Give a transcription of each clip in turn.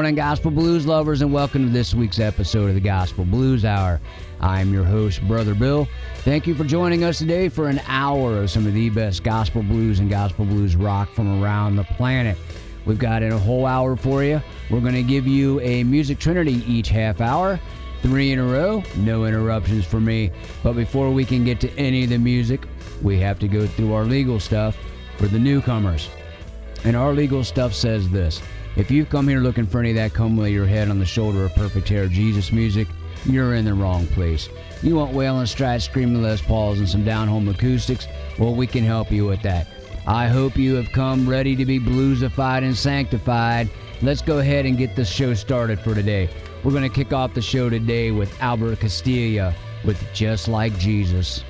morning, Gospel Blues lovers, and welcome to this week's episode of the Gospel Blues Hour. I'm your host, Brother Bill. Thank you for joining us today for an hour of some of the best gospel blues and gospel blues rock from around the planet. We've got a whole hour for you. We're going to give you a music trinity each half hour, 3 in a row, no interruptions for me. But before we can get to any of the music, we have to go through our legal stuff for the newcomers. And our legal stuff says this: if you've come here looking for any of that come lay your head on the shoulder of perfect hair Jesus music, you're in the wrong place. You want wailing, strat, screaming Les Pauls and some down-home acoustics? Well, we can help you with that. I hope you have come ready to be bluesified and sanctified. Let's go ahead and get this show started for today. We're going to kick off the show today with Albert Castiglia with Just Like Jesus.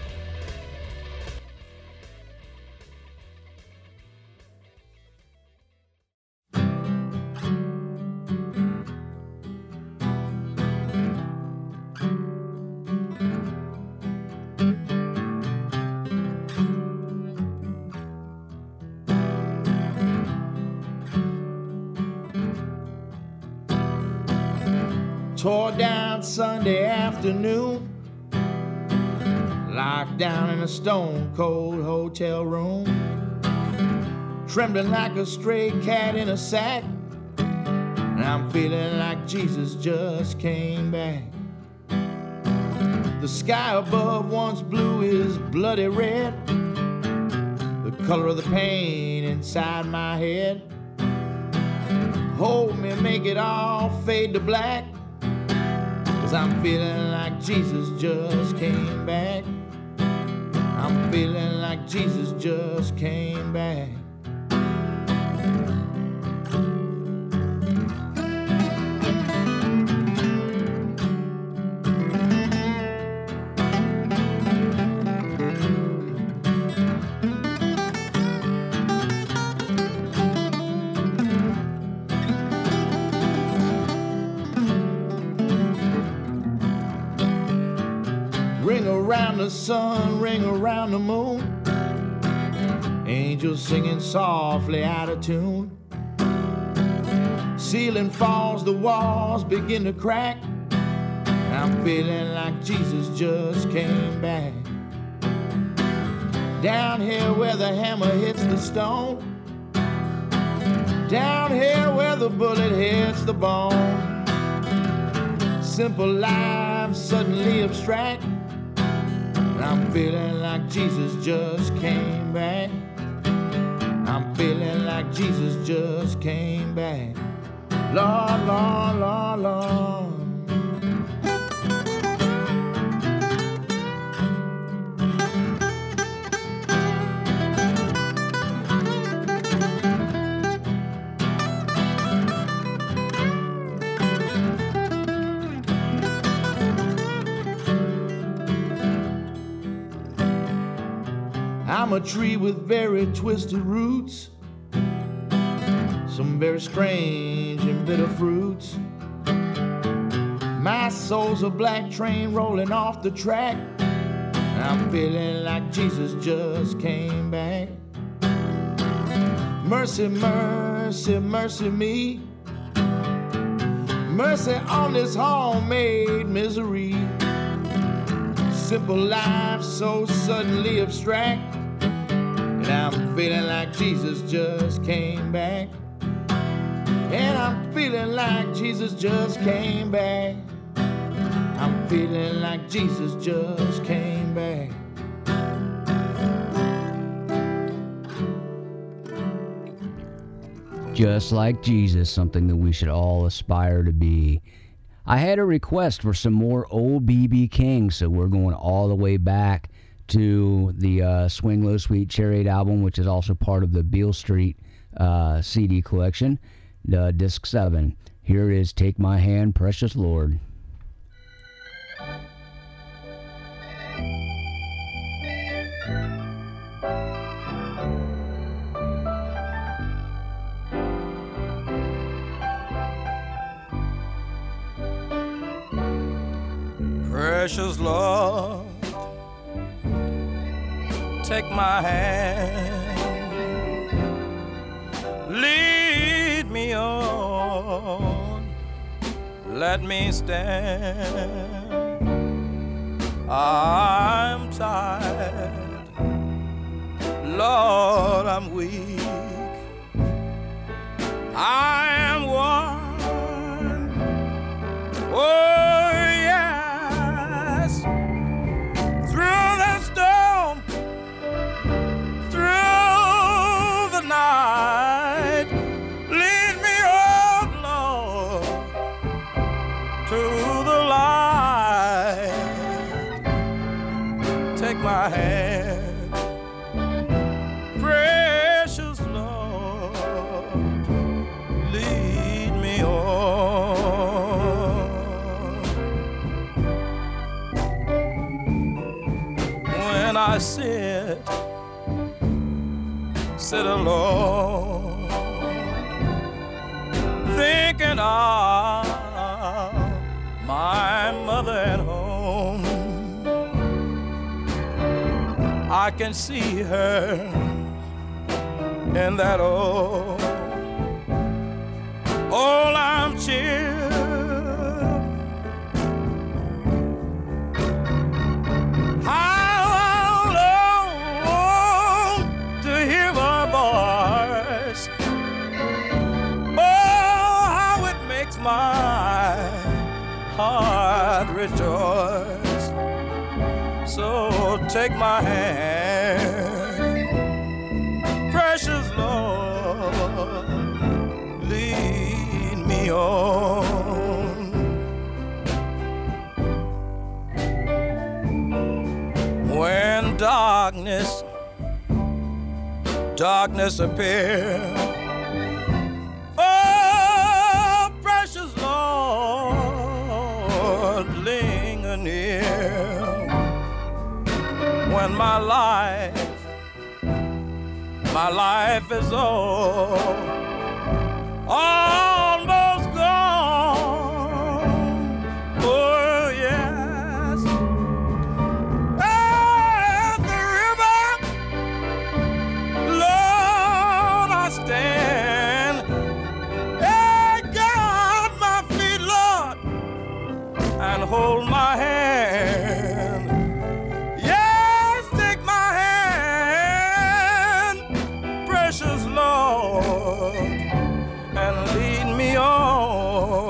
Tore down Sunday afternoon, locked down in a stone-cold hotel room, trembling like a stray cat in a sack, and I'm feeling like Jesus just came back. The sky above once blue is bloody red, the color of the pain inside my head. Hold me, make it all fade to black, 'cause I'm feeling like Jesus just came back. I'm feeling like Jesus just came back. Ring around the sun, ring around the moon, angels singing softly out of tune. Ceiling falls, the walls begin to crack, and I'm feeling like Jesus just came back. Down here where the hammer hits the stone, down here where the bullet hits the bone. Simple life suddenly abstract, I'm feeling like Jesus just came back. I'm feeling like Jesus just came back. Lord, Lord, Lord, Lord. I'm a tree with very twisted roots, some very strange and bitter fruits. My soul's a black train rolling off the track, and I'm feeling like Jesus just came back. Mercy, mercy, mercy me, mercy on this homemade misery. Simple life so suddenly abstract, and I'm feeling like Jesus just came back. And I'm feeling like Jesus just came back. I'm feeling like Jesus just came back. Just like Jesus, something that we should all aspire to be. I had a request for some more old B.B. King, so we're going all the way back to the Swing Low Sweet Chariot album, which is also part of the Beale Street CD collection, disc 7. Here is Take My Hand, Precious Lord. Precious Lord, take my hand, lead me on let me stand. I'm tired, Lord, I'm weak. I am worn, oh yes, through the storm, through the night. Lead me, oh Lord, to the light. Take my hand, precious Lord, lead me on. When I sit alone, thinking of my mother at home, I can see her in that old armchair. How long to hear her voice? Oh, how it makes my heart rejoice. So take my hand, precious Lord, lead me on. When darkness appears, oh, precious Lord, linger near. When my life is almost gone. Oh yes, at the river, Lord, I stand. Hey, guard my feet, Lord, and hold my hand. Yes, take my hand, precious Lord, and lead me on.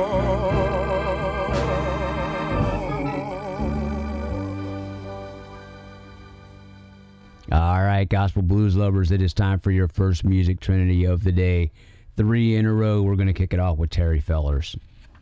All right, Gospel Blues lovers, it is time for your first music trinity of the day. 3 in a row. We're going to kick it off with Terry Fellers.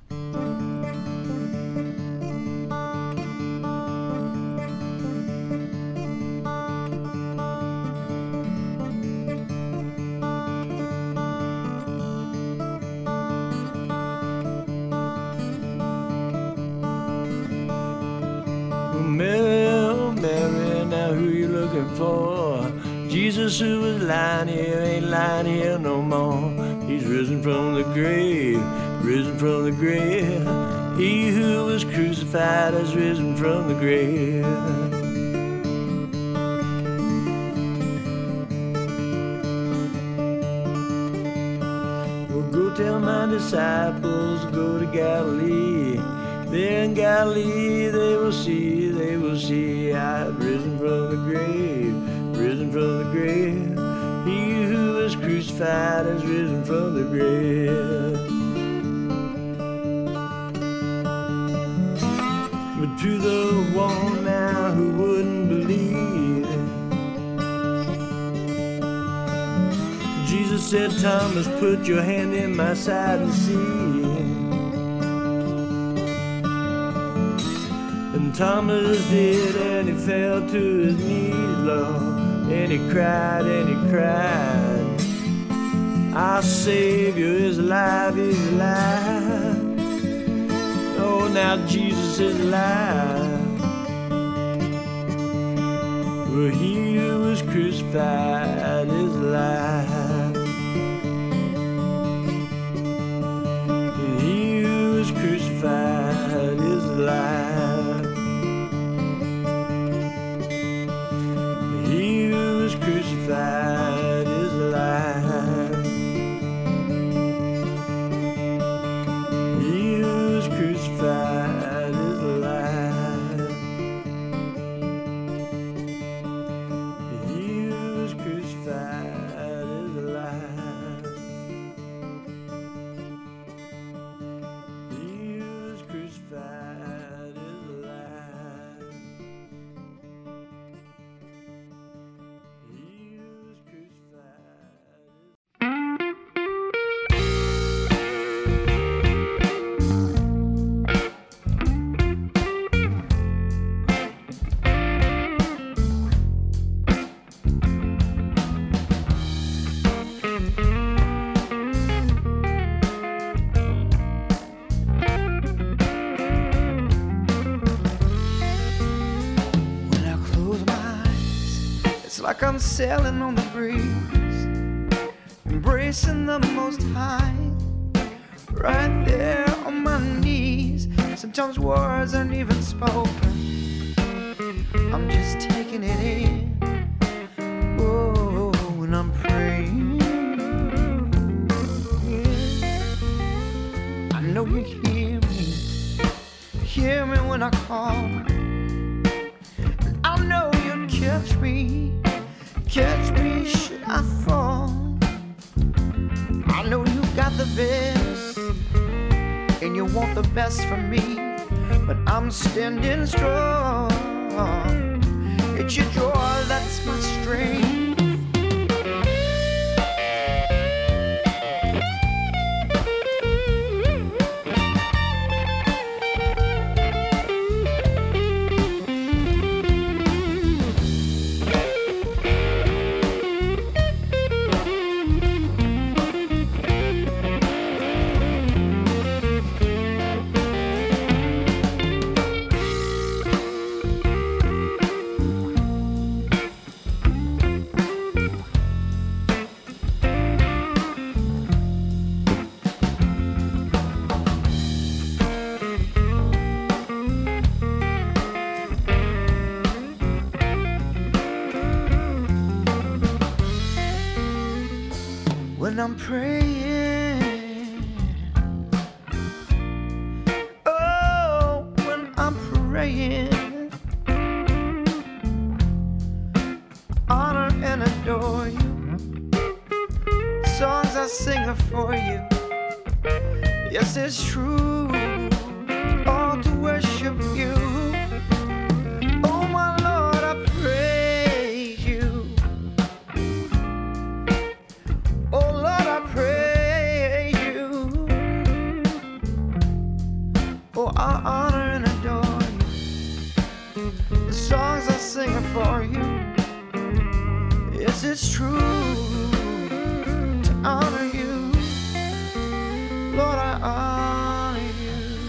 Mary, oh Mary, now who you looking for? Jesus who was lying here ain't lying here no more. He's risen from the grave, risen from the grave. He who was crucified has risen from the grave. Well, go tell my disciples, go to Galilee. There in Galilee they will see I have risen from the grave, risen from the grave. He who was crucified has risen from the grave. But to the one now who wouldn't believe, Jesus said, Thomas, put your hand in my side and see. And Thomas did, and he fell to his knees, Lord, and he cried, our Savior is alive, he's alive. Oh, now Jesus is alive. Well, he who was crucified is alive. And he who was crucified is alive. Crucified is alive. He who It's like I'm sailing on the breeze, embracing the Most High, right there on my knees. Sometimes words aren't even spoken, I'm just taking it in. Oh, when I'm praying, I know you hear me when I call. I know you'll catch me should I fall. I know you got the best, and you want the best for me, but I'm standing strong. It's your joy that's my strength. When I'm praying, oh, when I'm praying, honor and adore you. Songs I sing are for you. Yes, it's true, all to worship you. Oh, my Lord, I praise you. Oh Lord, I praise you. Oh, I honor and adore you. The songs I sing are for you. Yes, it's true to honor you. Lord, I honor you.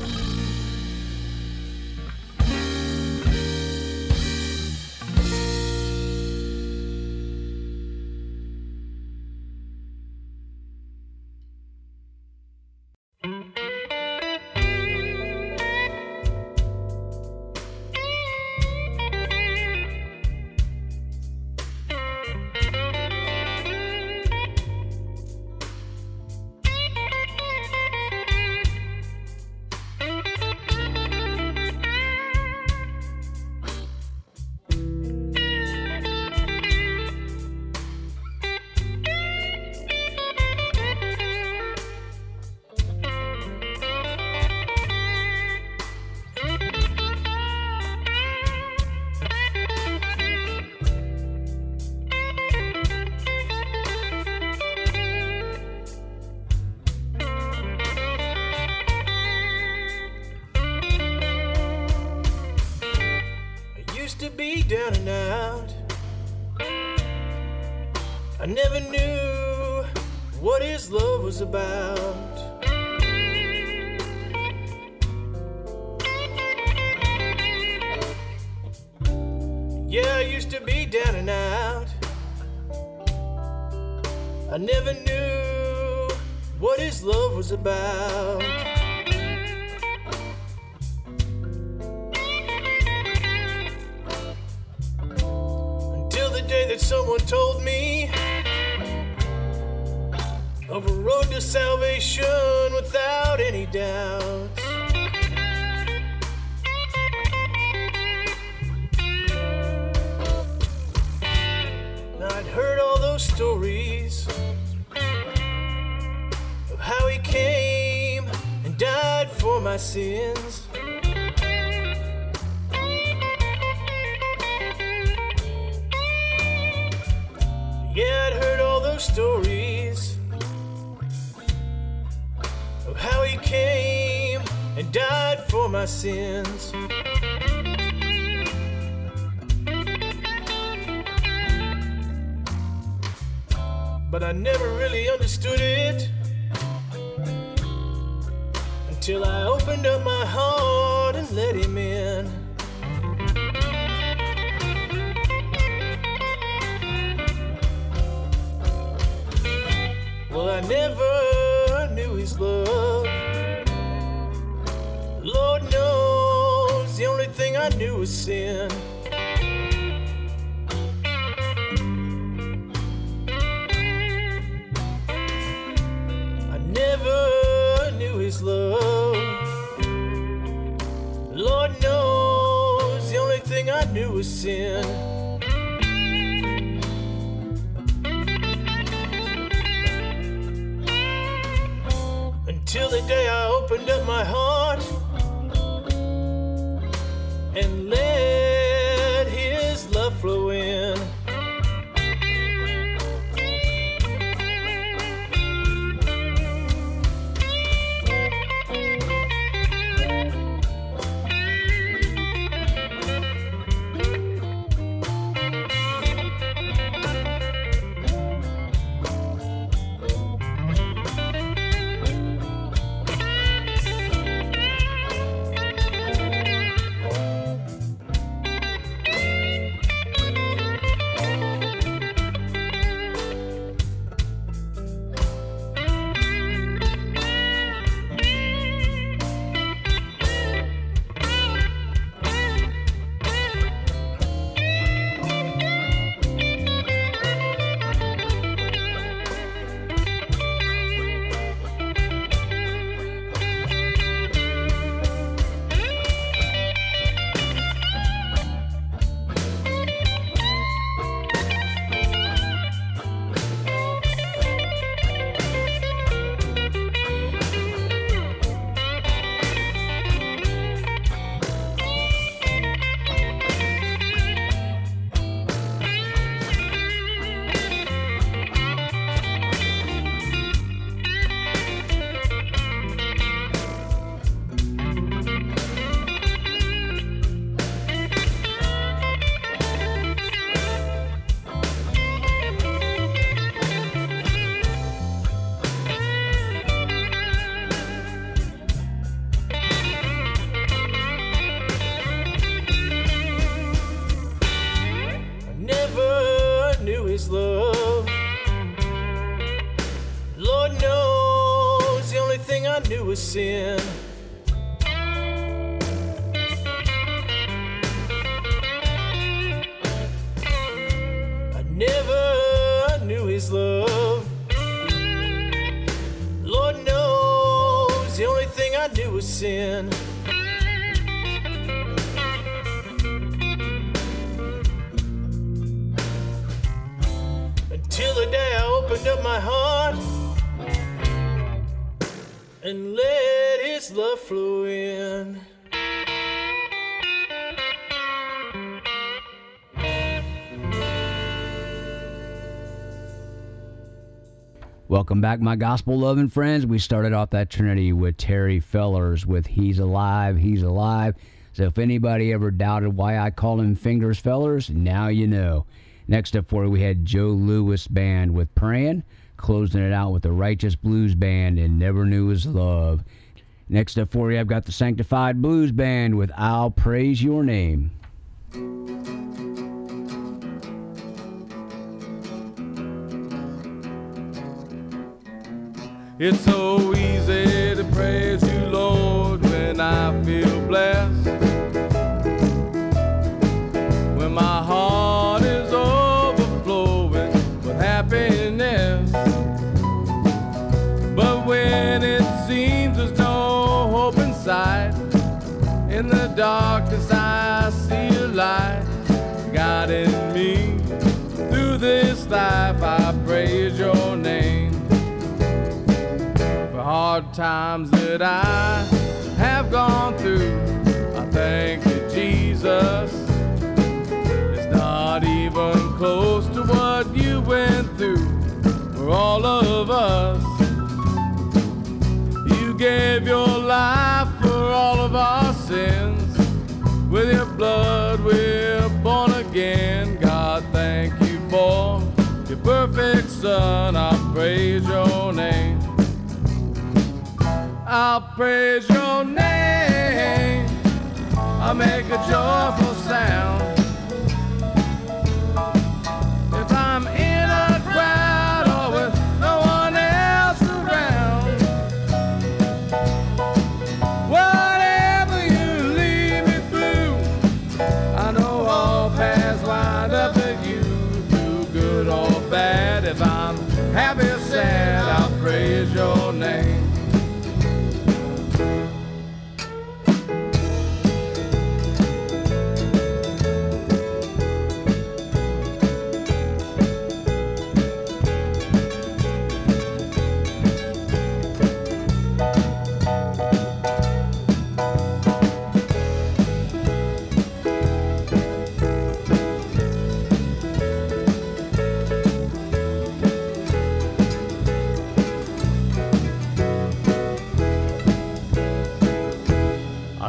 Down and out, I never knew what his love was about. Yeah, I used to be down and out, I never knew what his love was about. That someone told me of a road to salvation without any doubts. Now I'd heard all those stories of how he came and died for my sins. Yeah, I'd heard all those stories of how he came and died for my sins. But I never really understood it until I opened up my heart and let him in. was sin. I never knew his love. Lord knows the only thing I knew was sin. Until the day I opened up my heart and let his love flow in. Love. Lord knows the only thing I knew was sin. I never knew his love. Lord knows the only thing I knew was sin. Till the day I opened up my heart and let his love flow in. Welcome back, my gospel-loving friends. We started off that Trinity with Terry Fellers with He's Alive, He's Alive. So if anybody ever doubted why I call him Fingers Fellers, now you know. Next up for you, we had Joe Lewis Band with Praying, closing it out with the Righteous Blues Band and Never Knew His Love. Next up for you, I've got the Sanctified Blues Band with I'll Praise Your Name. It's so easy to praise you, Lord, when I feel blessed. When my heart is overflowing with happiness. But when it seems there's no hope in sight, in the darkness I see a light guiding me. Through this life I praise your name. For hard times that I have gone through, I thank you, Jesus. Not even close to what you went through for all of us. You gave your life for all of our sins. With your blood we're born again. God, thank you for your perfect Son. I'll praise your name. I'll praise your name. I'll make a joyful sound. I'm in a crowd or with no one else around. Whatever you lead me through,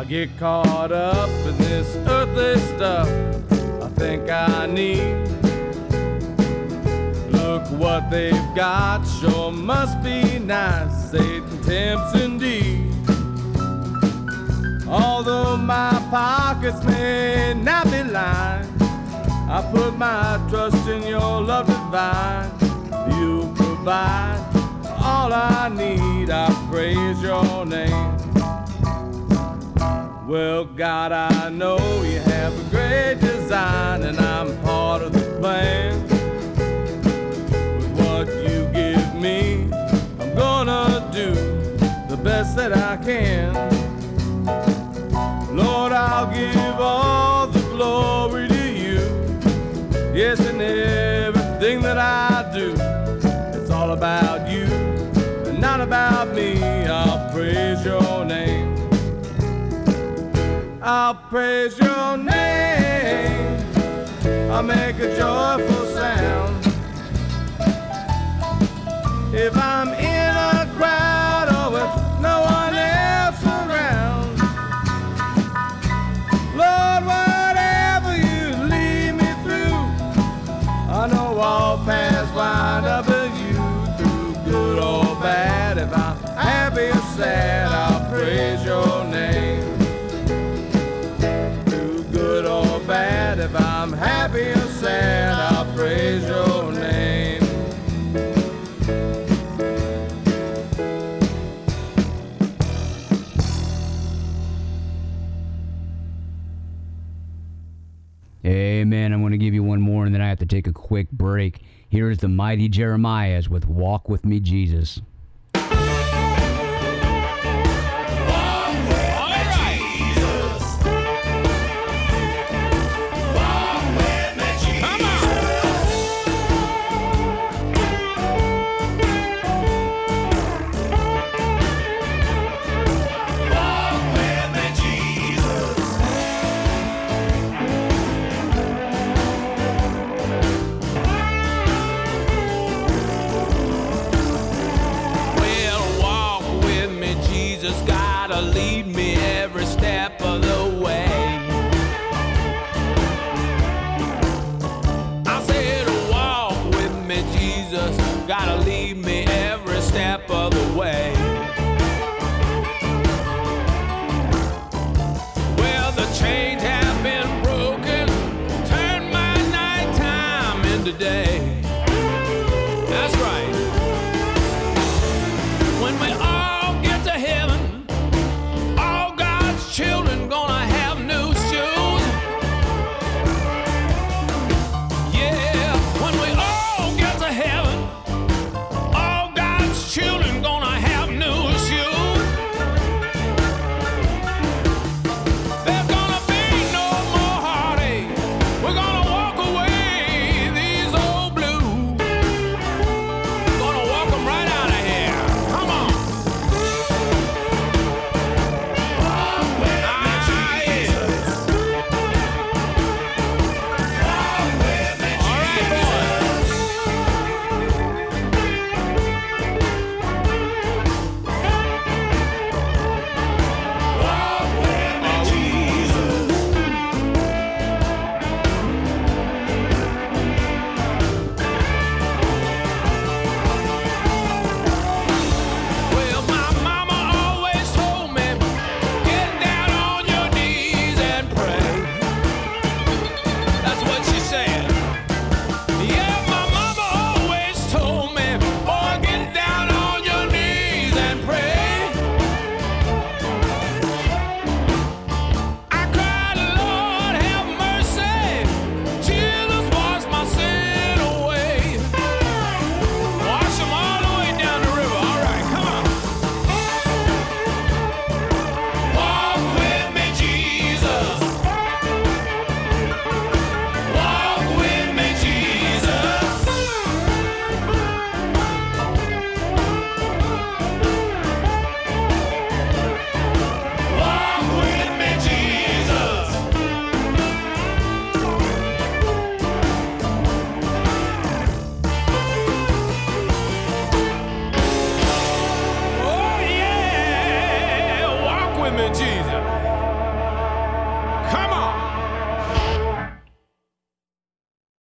get caught up in this earthly stuff I think I need. Look what they've got, sure must be nice. Satan tempts indeed. Although my pockets may not be lined, I put my trust in your love divine. You provide all I need, I praise your name. Well, God, I know you have a great design, and I'm part of the plan. With what you give me, I'm gonna do the best that I can. Lord, I'll give all the glory to you. Yes, in everything that I do, it's all about you and not about me. I'll praise your name. I'll praise your name. I'll make a joyful sound. If I'm in a crowd or with no one else around, Lord, whatever you lead me through, I know all paths wind up with you. Through good or bad, if I'm happy or sad, I'll praise your name. Through good or bad, if I'm happy or sad, I'll praise your name. Amen. I'm going to give you one more, and then I have to take a quick break. Here's the Mighty Jeremiahs with Walk With Me, Jesus. Lead me every step of the way. I said, walk with me, Jesus. Gotta lead me every step of the way. Well, the chains have been broken, turn my nighttime into day.